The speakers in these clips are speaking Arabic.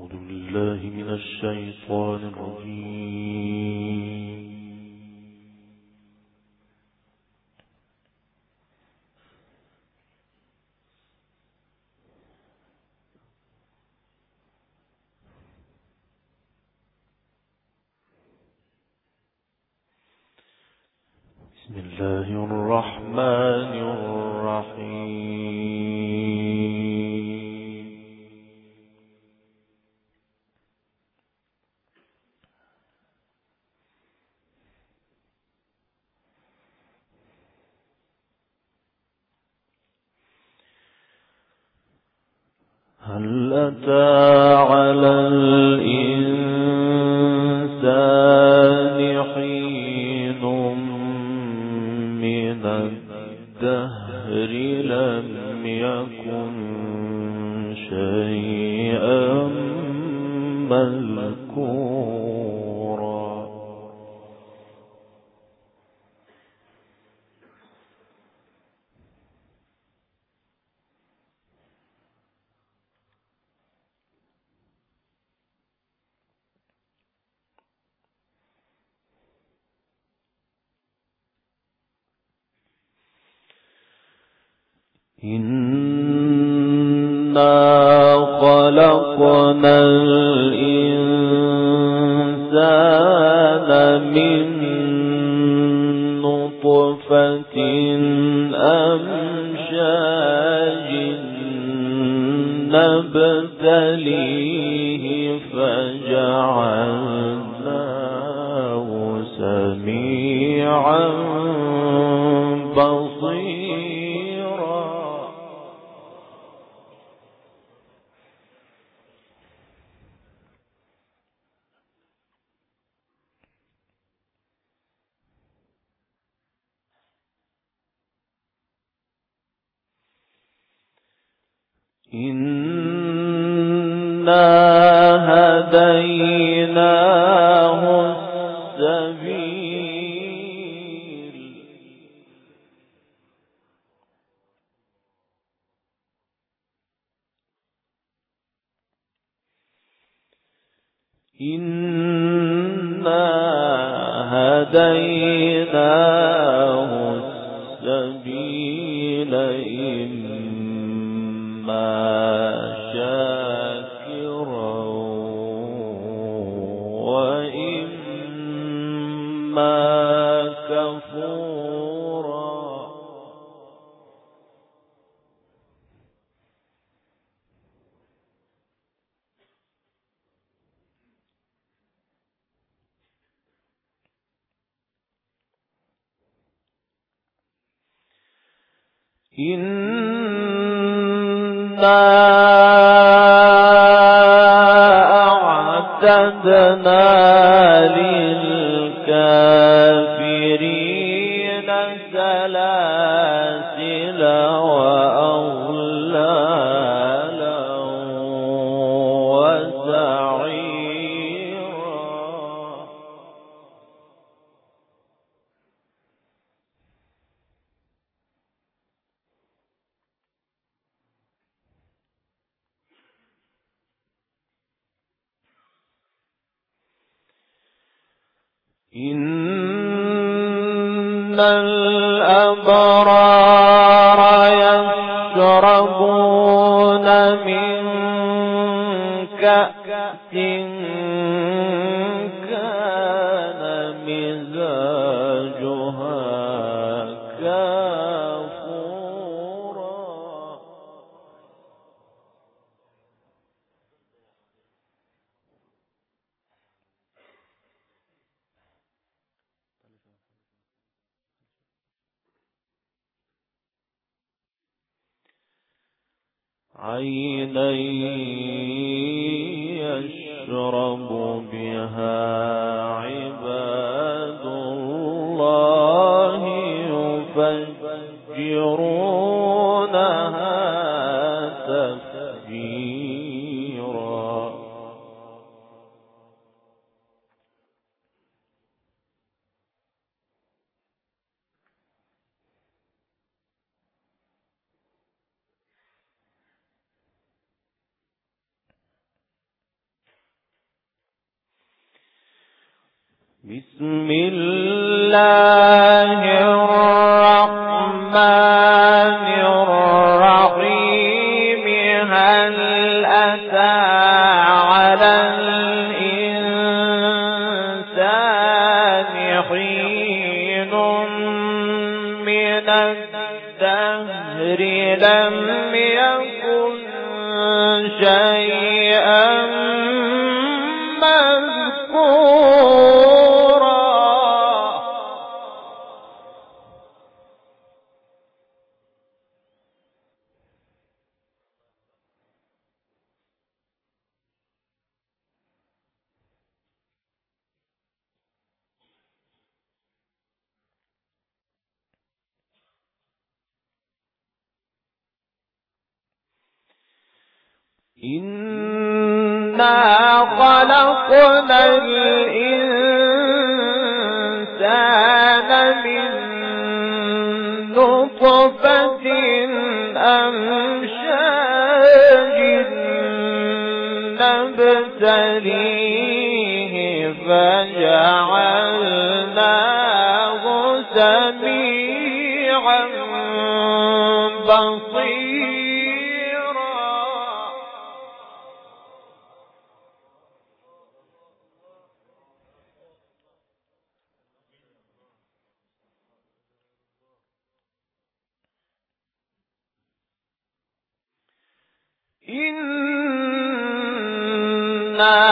بالله من الشيطان الرجيم. بسم الله الرحمن الرحيم. هل أتى على الإنسان حين من الدهر لم يكن شيئا مذكورا. إنا خلقنا الإنسان من نطفة أمشاج نبتليه فجعلناه سميعا بصيرا. إنا هديناه السبيل. إنا هديناه السبيل إما شاكرا وإما كفورا. إنا أعتدنا للكافرين سلاسل وأغلالا وسعيرا. إن الأبرار يشربون من كأس كان مزاجها كافورا. عينا يشرب بها عباد الله يفجرونها تفجيرا. بسم الله الرحمن الرحيم هل أتى على الإنسان حين من الدهر لم يكن شيئا مذكورا إنا خلقنا الإنسان من نطفة أمشاج نبتليه فجعلناه سميعا بصيرا. إنا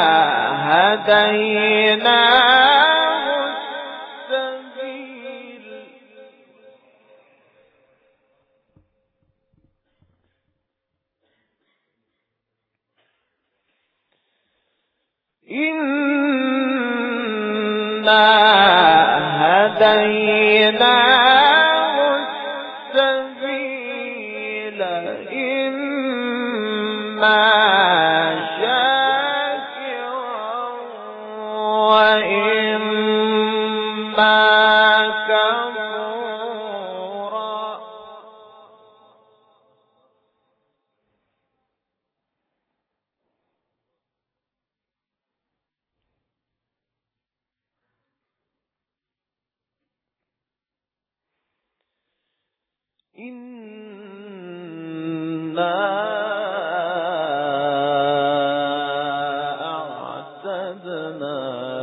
هديناه السبيل إنا هديناه السبيل إما شاكرا وإما كفورا. إنا أعتدنا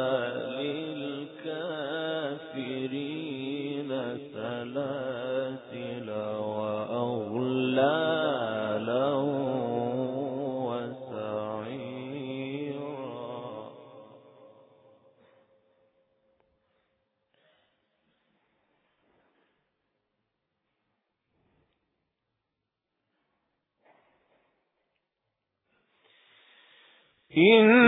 للكافرين سلاسل وأغلالا وسعيرا. إن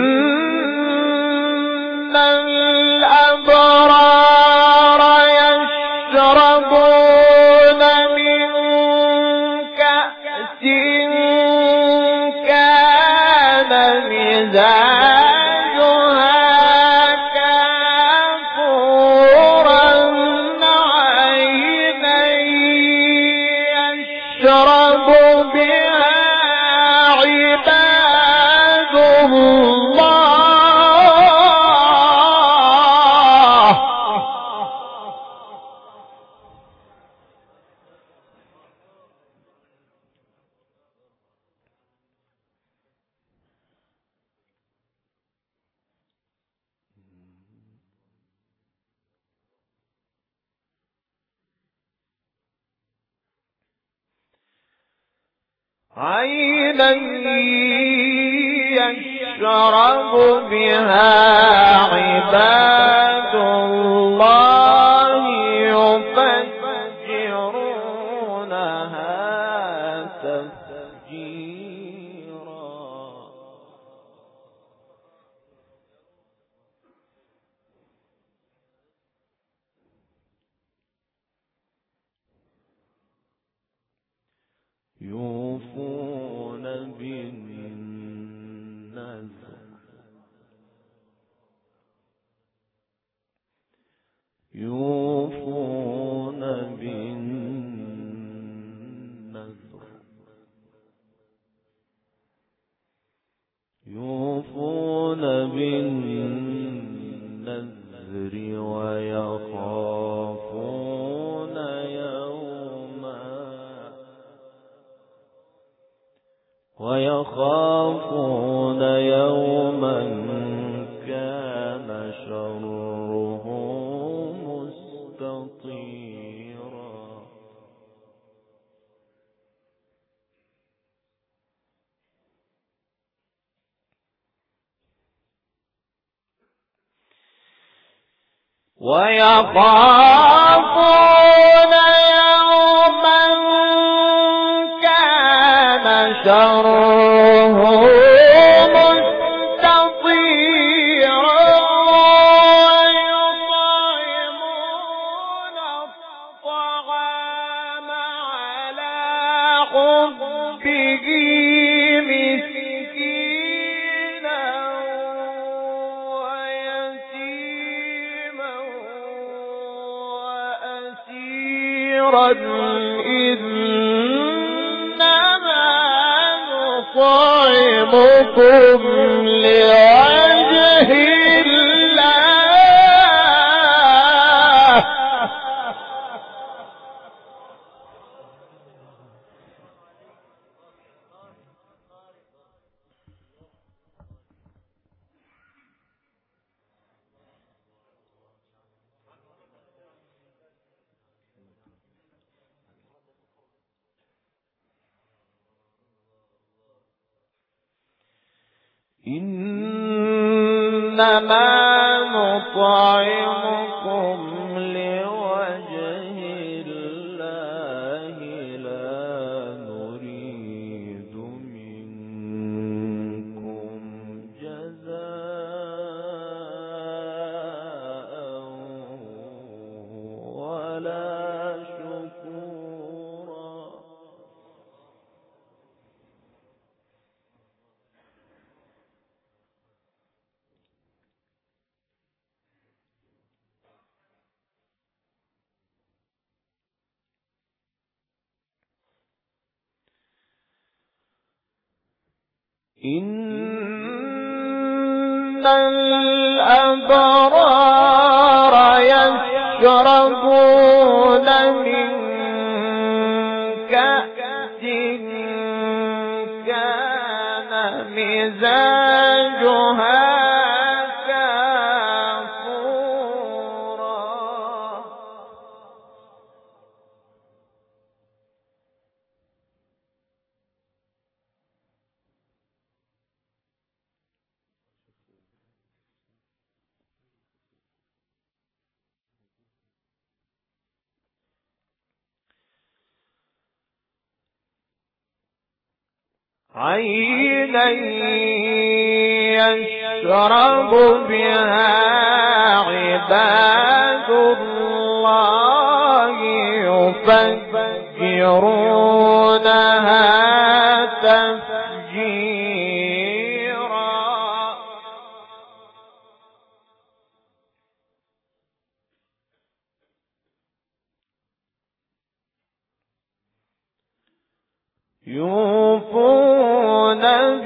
الأبرار يشربون من كأس كان مزاجها كافورا عينا يشرب بها عباد الله. عينا يشرب بها عباد الله يفجرونها تفجيرا. يوفون بالنذر يوفون بالنذر يوفون بالنذر ويخافون يوما كان شره مستطيرا ويخافون يوما كان شره مستطيرا ويطعمون الطعام على حبه مسكينا ويتيما وأسيرا إنما نطعمكم لوجه الله إنما نطعمكم لوجه الله لا نريد منكم جزاء ولا شكورا إن الأبرار يشربون من كأس كان مزاجها كافورا عينا يشرب بها عباد الله يفجرونها تفجيرا يوفون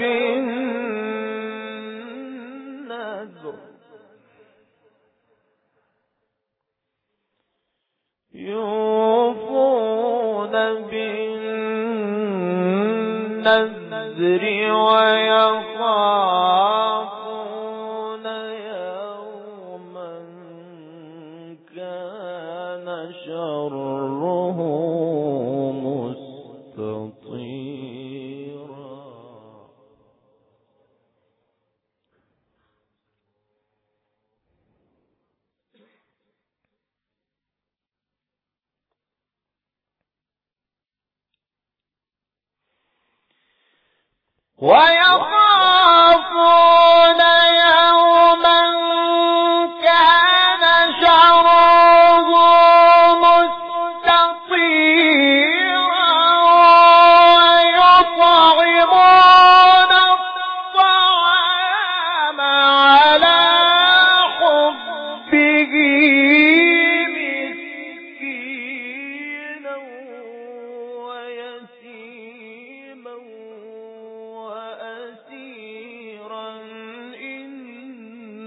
بالنذر ويخافون يوما كان شره مستطيرا ويخافون يوما كان شره مستطيرا ويطعمون الطعام على حبه مسكينا ويتيما وأسيرا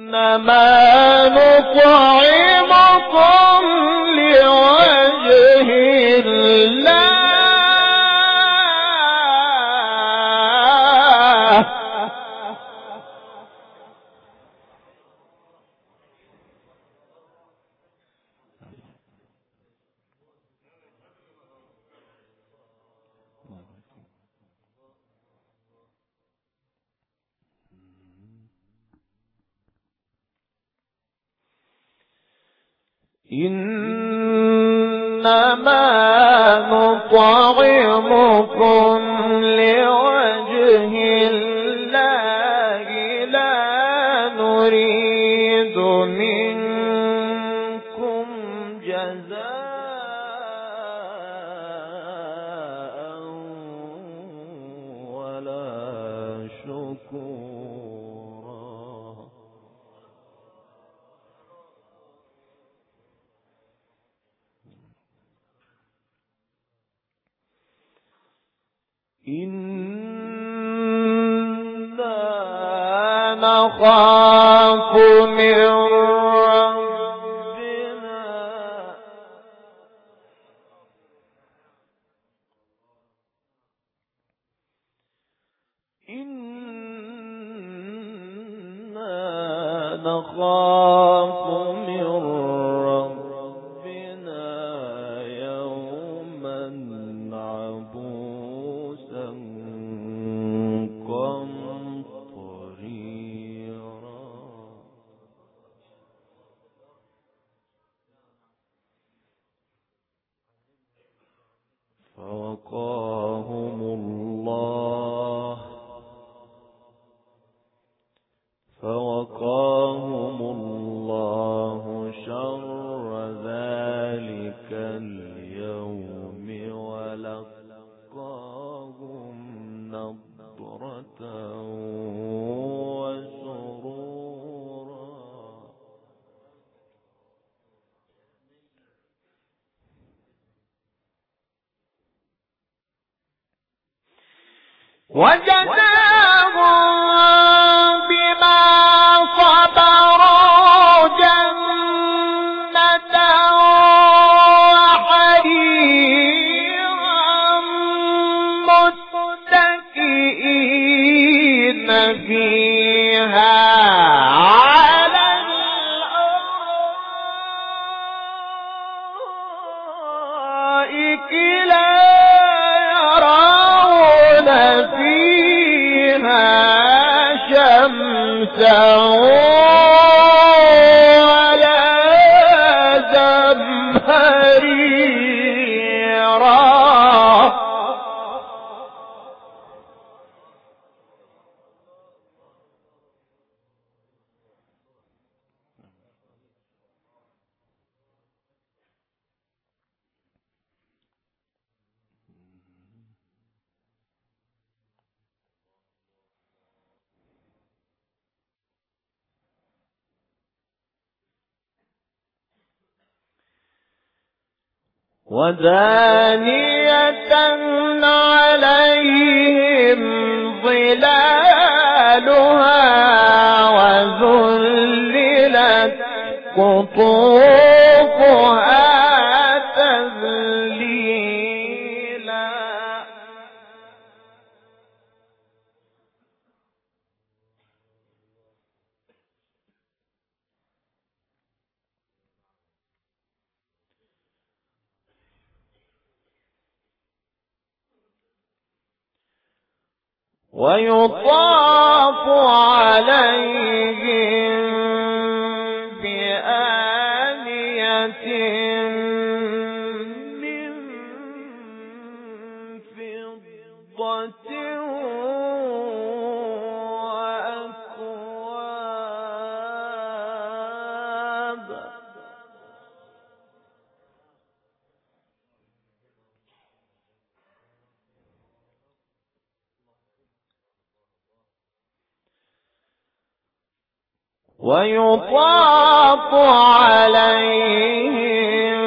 إنما نطعمكم لوجه الله إنما نطعمكم لوجه الله لا نريد منكم جزاء ولا شكورا. إنا نخاف من ربنا يوما عبوسا قمطريرا. فوقاهم الله شر ذلك اليوم ولقاهم نضرة وسرورا. وجزاهم بما صبروا جنة وحريرا متكئين فيها على الأرائك لا يرون فيها شمسا ولا زمهريرا. ودانية عليهم ظلالها وذللت قطوفها تذليلا. ويطاف عليهم بآنية من فضة وأكواب. ويطاف عليهم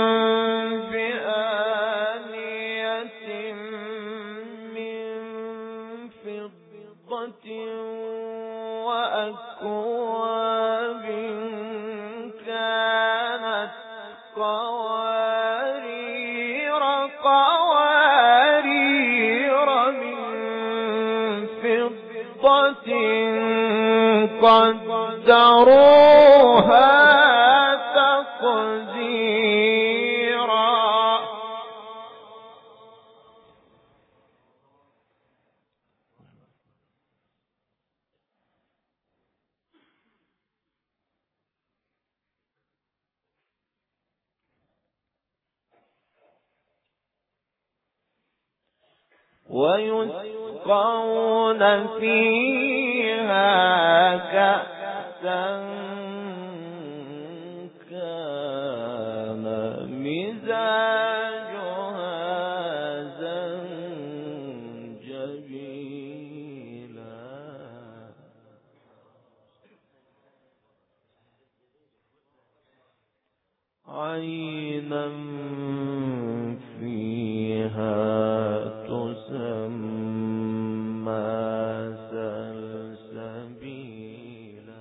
بآنية من فضة وأكواب كانت قوارير من فضة قدروها تقديرا. ويسقون فيها كأسا كان مزاجها زنجبيلا عينا فيها تسمى سلسبيلا.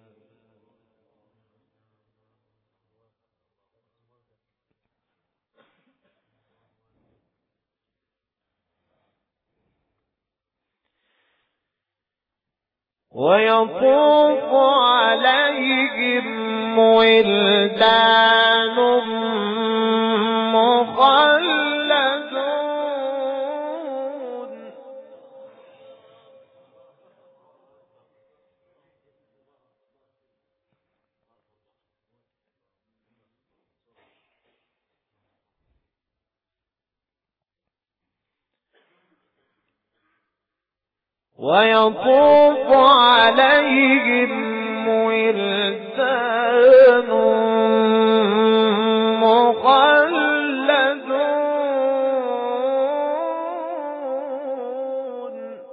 ويطوف عليهم ولدان مخلدون ويطوف عليهم ولدان مخلدون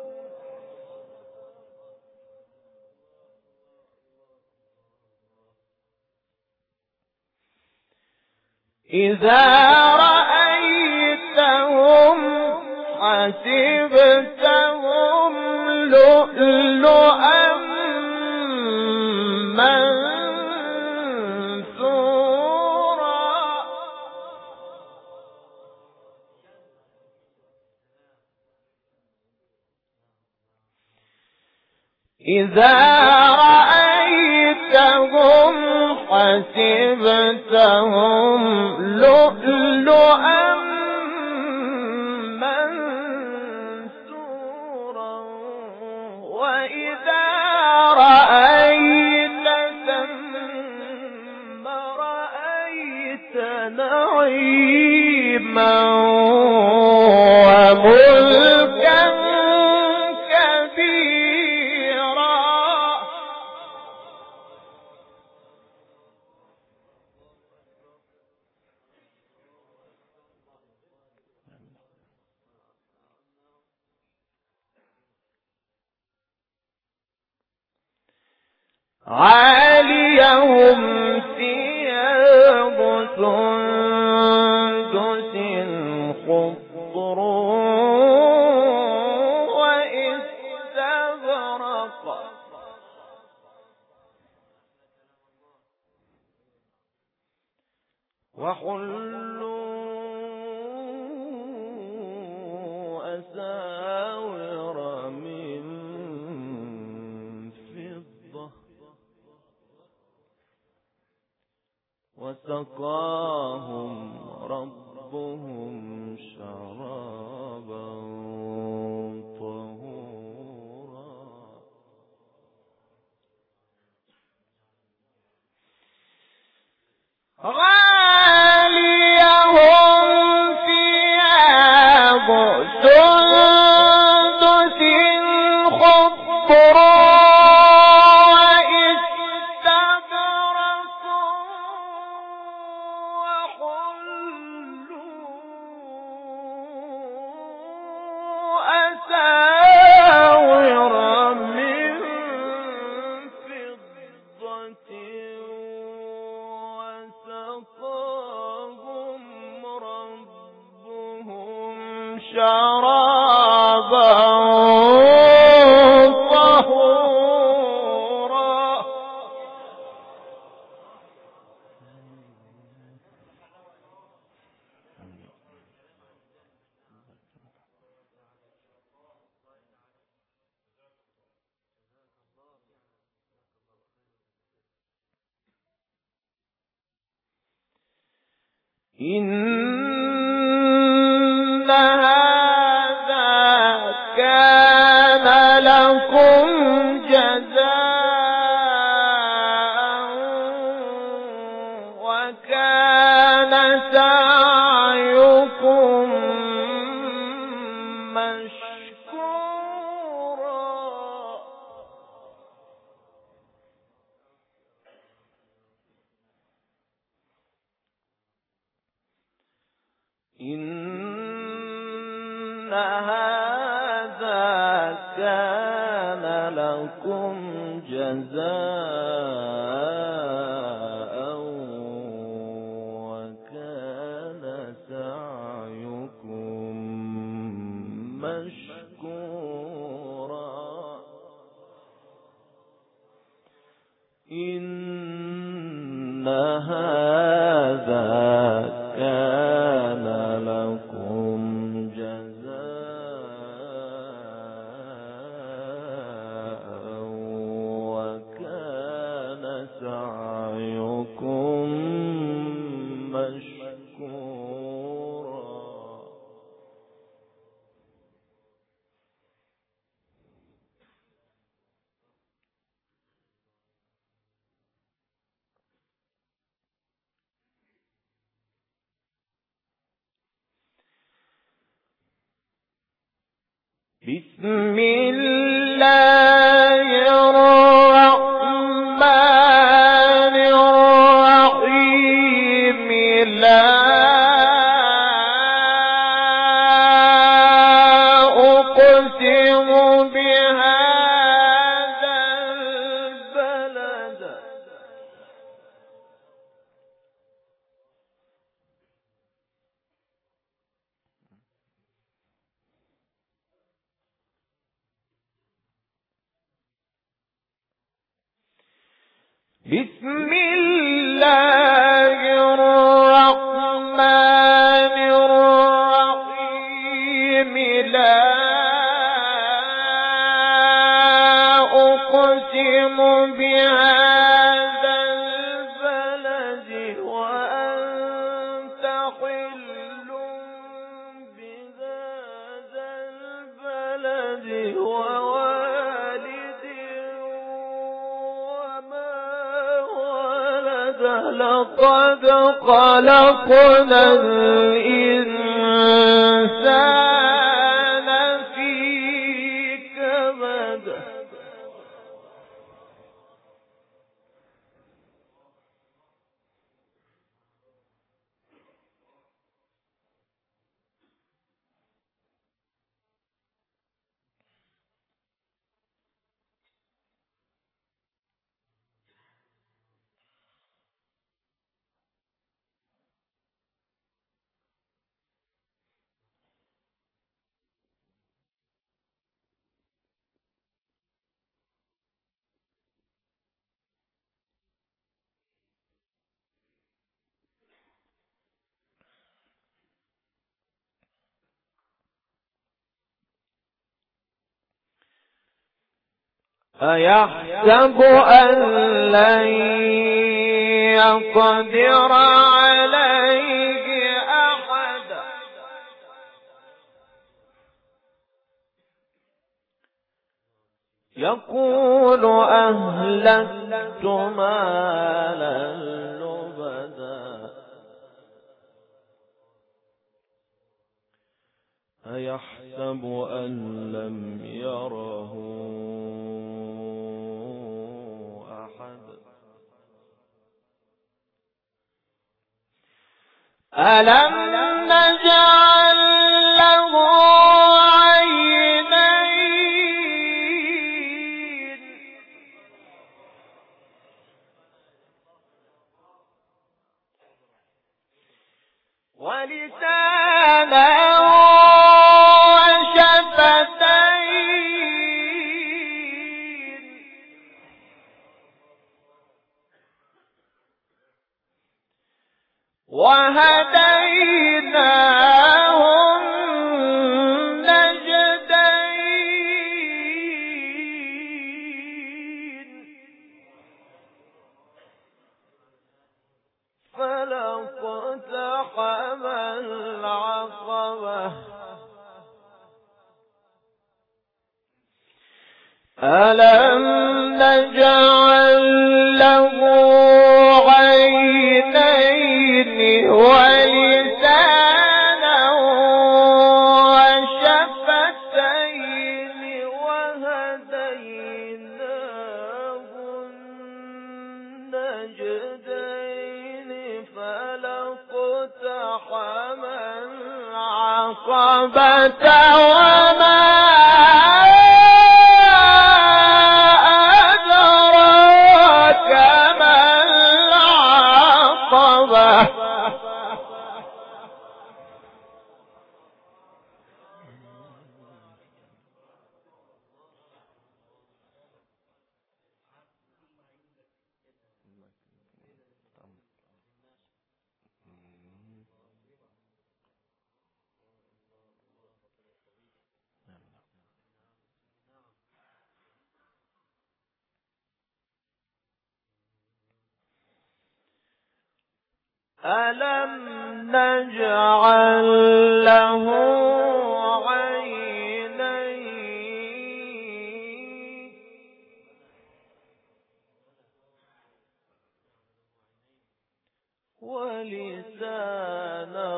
إذا رأيتهم حسبتهم لؤلؤا منثورا. إذا رأيتهم حسبتهم لؤلؤا منثورا وإذا رأيت ثم رأيت نعيما وملكا كبيرا. عاليهم ثياب سندس خضر واستبرق وحلوا أساور من فضة وسقاهم ربهم شرابا طهورا. عاليهم ثياب سندس خضر أساور من فضة وسقاهم ربهم شرابا طهورا. إن هذا كان لكم جزاء وكان سعيكم مشكورا. إن هذا كان لكم جزاء وكان سعيكم مشكورا. إن هذا كان لكم جزاء وكان سعيكم مشكورا. بسم الله الرحمن الرحيم. لا أقسم بهذا البلد. بسم الله الرحمن الرحيم. لا أقسم بهذا البلد وأنت حل بهذا البلد ووالد لقد خلقنا الإنسان في كبد. أيحسب أن لن يقدر عليه أحد. يقول أهلكت مالا لبدا. أيحسب أن لم يره ألم نجعل له عينين ولسانا وشفتين وهديناه النجدين فلا اقتحم التحم العقبة ألم نجعل له عينين ولسانا وشفتين وهديناه النجدين فلاقتحم العقبة وما ألم نجعل له عينين ولسانا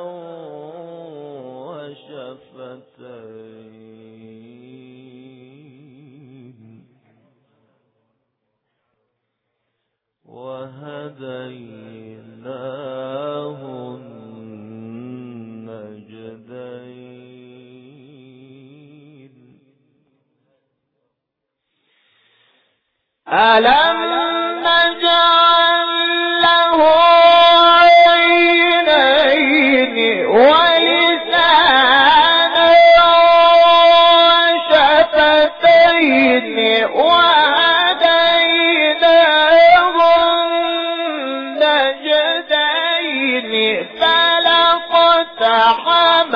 وشفتين وهديناه النجدين ألم نجعل له عينين ولسانا وشفتين وهديناه النجدين فلاقتحم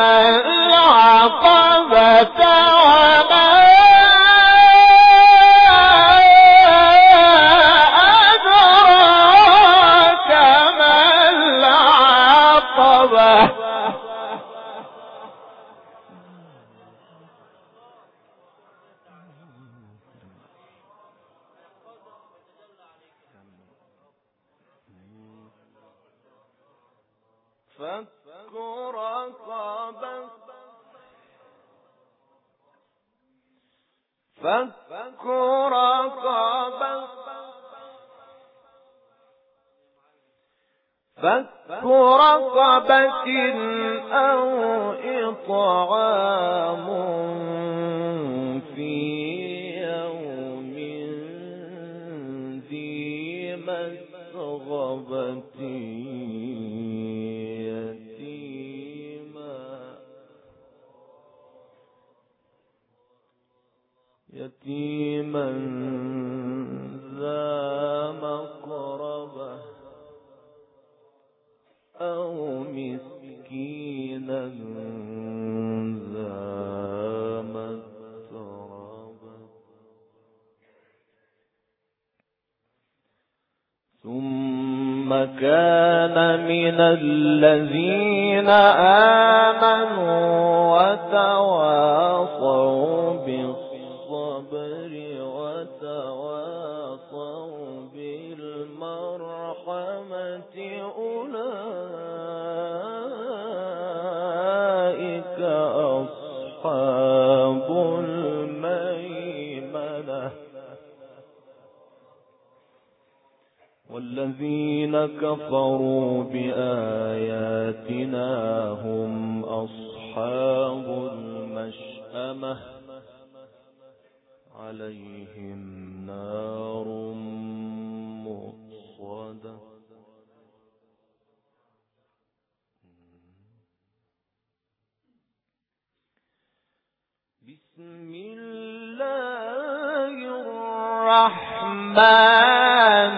العقبة وما أدراك ما العقبة فك رقبة فك رقبة فك رقبة أو إطعام في يوم ذي مسغبة يتيما ذا مقربة أو مسكينا ذا متربة ثم كان من الذين آمنوا وتواصوا بالصبر وتواصوا بالمرحمة أولئك أصحاب الميمنة والذين كفروا بآياتنا هم أصحاب المشأمة عليهم نار مؤصدة بسم الله الرحمن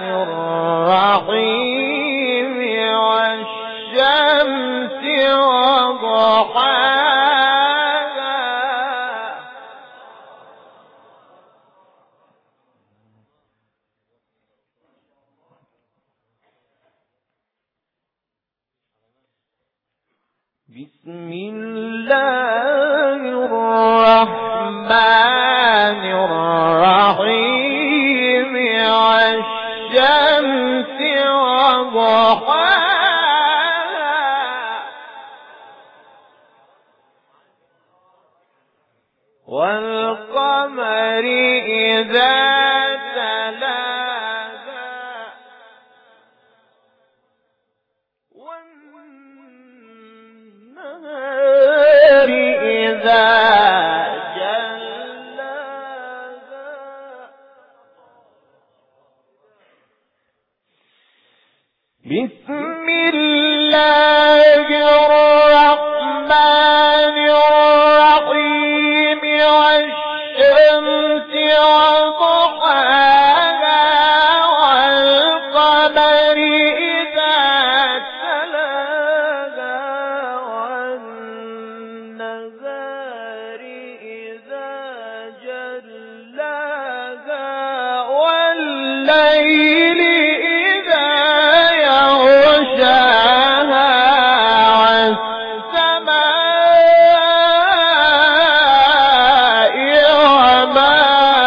الرحيم والشمس وضحاها بسم الله الرحمن الرحيم والشمس وضحاها والقمر إذا تلاها والنهار إذا جلاها بسم الله الرحمن الرحيم والشمس وضحاها والقمر إذا تلاها والنهار إذا جلاها والليل إذا يغشاها والسماء وما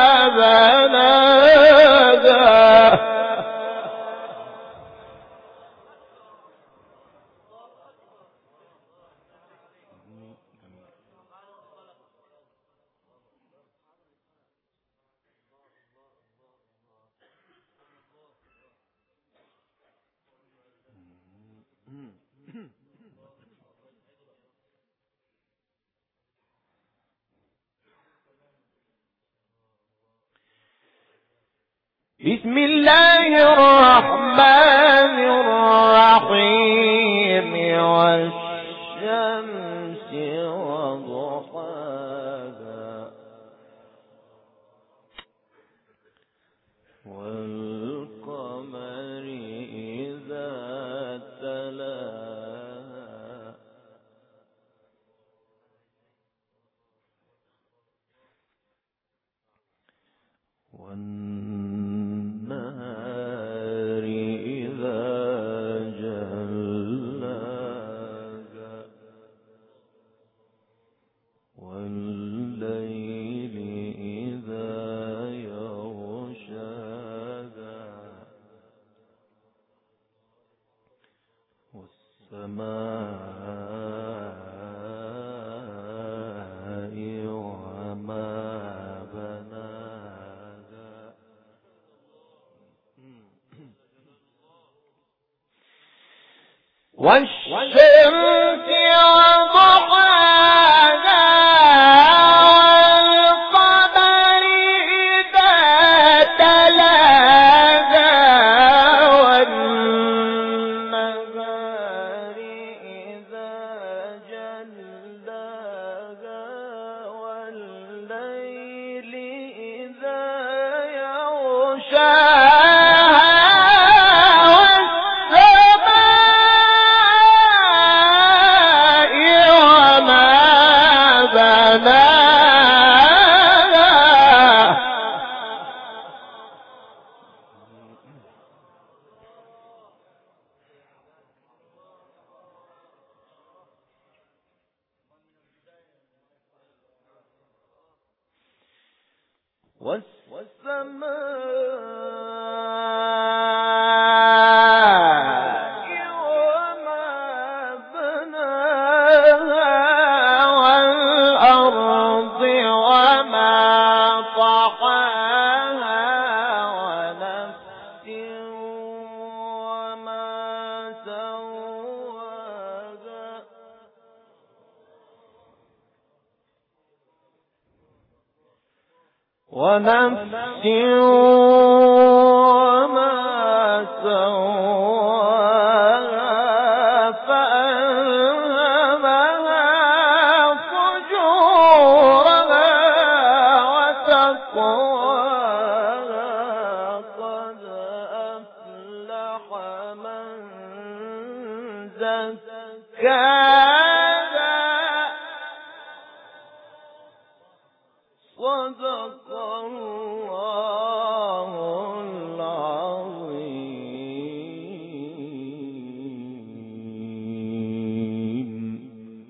بناها بسم الله الرحمن الرحيم والشمس وضحاها والقمر إذا تلاها والنهار إذا جلاها والليل إذا يغشاها والسماء وما بناها والشمس وضحاها والقمر إذا تلاها والنهار إذا جلاها والليل إذا يغشاها والسماء وما بناها والأرض وما طحاها ونفس وما سواها ونفس وما سواها فألهمها فجورها وتقواها قد أفلح من زكاها صدق الله العظيم.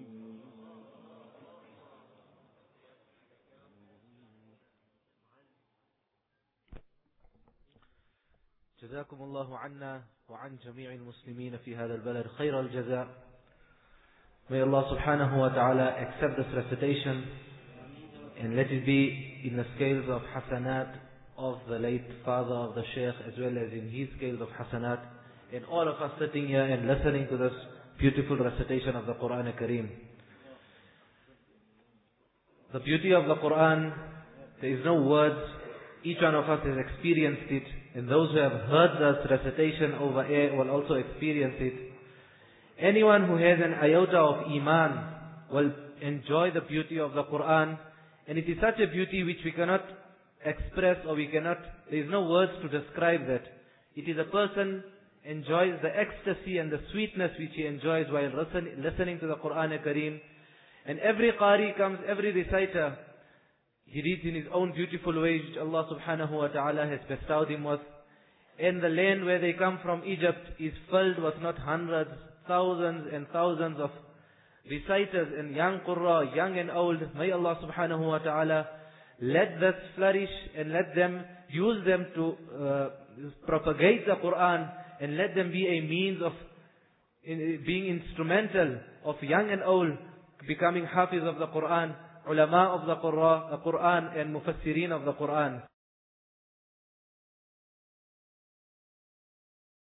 جزاكم الله عنا وعن جميع المسلمين في هذا البلد خير الجزاء. May Allah subhanahu wa ta'ala accept this recitation and let it be in the scales of hasanat of the late father of the Shaykh, as well as in his scales of hasanat, and all of us sitting here and listening to this beautiful recitation of the Quran Kareem. The beauty of the Quran, there is no words. Each one of us has experienced it, and those who have heard this recitation over air will also experience it. Anyone who has an iota of iman will enjoy the beauty of the Quran, and it is such a beauty which we cannot express, or there is no words to describe that. It is a person enjoys the ecstasy and the sweetness which he enjoys while listening to the Quran Kareem. And every qari comes, every reciter, he reads in his own beautiful way which Allah subhanahu wa ta'ala has bestowed him with. And the land where they come from, Egypt, is filled with not hundreds, thousands and thousands of reciters and young qurra, young and old. May Allah subhanahu wa ta'ala let this flourish and let them use them to propagate the Quran, and let them be a means of being instrumental of young and old becoming hafiz of the Quran, ulama of the Quran and mufassirin of the Quran.